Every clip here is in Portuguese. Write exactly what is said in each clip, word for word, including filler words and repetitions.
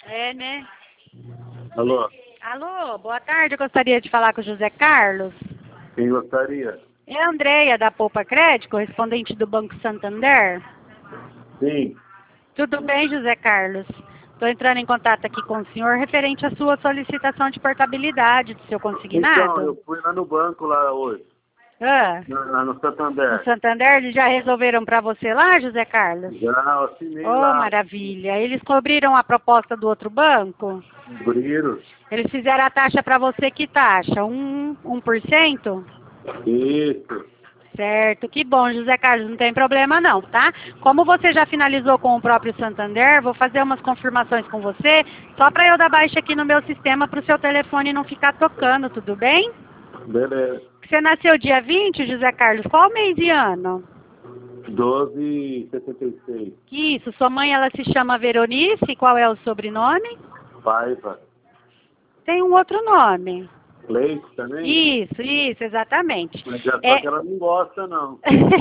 É, né? Alô, Alô, boa tarde. Eu gostaria de falar com o José Carlos. quem gostaria? É a Andréia, da Poupa Crédito, correspondente do Banco Santander. Sim. Tudo bem, José Carlos? Estou entrando em contato aqui com o senhor referente à sua solicitação de portabilidade do seu Então, consignado. eu fui lá no banco lá hoje, Ah, na- lá no no Santander. Santander, eles já resolveram para você lá, José Carlos? Já assinei Oh, lá, maravilha. Eles cobriram a proposta do outro banco? Briro. Eles fizeram a taxa para você, que taxa? Um, um por cento? Isso. Certo, que bom, José Carlos, não tem problema não, tá? Como você já finalizou com o próprio Santander, vou fazer umas confirmações com você, só para eu dar baixa aqui no meu sistema para o seu telefone não ficar tocando, tudo bem? Beleza. Você nasceu dia vinte, José Carlos, qual mês e ano? doze e setenta e seis. Que isso, sua mãe ela se chama Veronice, qual é o sobrenome? Paiva. Tem um outro nome. Leite também? Isso, isso, exatamente. Mas já só É... que ela não gosta, não.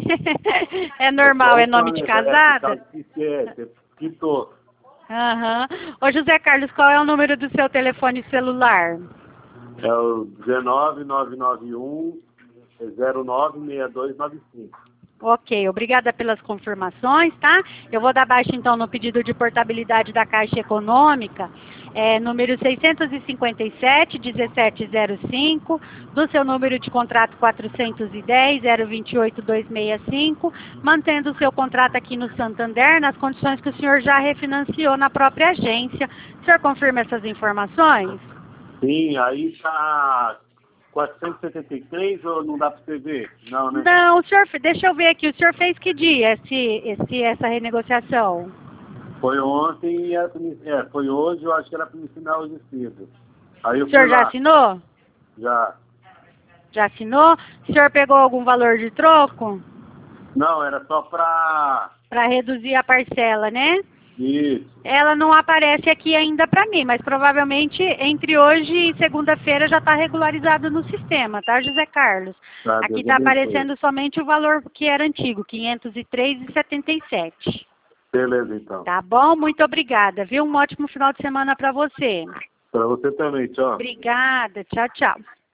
é normal, só é o nome de nome, é, casada? que que é, que quitou. Aham. Ô José Carlos, qual é o número do seu telefone celular? É o dezenove, nove nove um, zero nove, seis dois nove cinco. Ok, obrigada pelas confirmações, tá? Eu vou dar baixa então no pedido de portabilidade da Caixa Econômica, é, número seiscentos e cinquenta e sete, dezessete zero cinco, do seu número de contrato quatrocentos e dez, zero vinte e oito, duzentos e sessenta e cinco, mantendo o seu contrato aqui no Santander, nas condições que o senhor já refinanciou na própria agência. O senhor confirma essas informações? Sim, aí tá quatrocentos e setenta e três ou não dá para você ver? Não, né? Não, o senhor, deixa eu ver aqui, o senhor fez que dia esse, esse, essa renegociação? Foi ontem e era pra me- é, foi hoje, eu acho que era para me ensinar hoje cedo. Aí eu O fui senhor já lá, assinou? já. Já assinou? O senhor pegou algum valor de troco? Não, era só para Para reduzir a parcela, né? isso. Ela não aparece aqui ainda para mim, mas provavelmente entre hoje e segunda-feira já está regularizado no sistema, tá, José Carlos? Tá, Aqui Deus está abençoe. aparecendo somente o valor que era antigo, quinhentos e três reais e setenta e sete centavos. Beleza, então. Tá bom? Muito obrigada, viu? Um ótimo final de semana para você. Para você também, tchau. Obrigada. Tchau, tchau.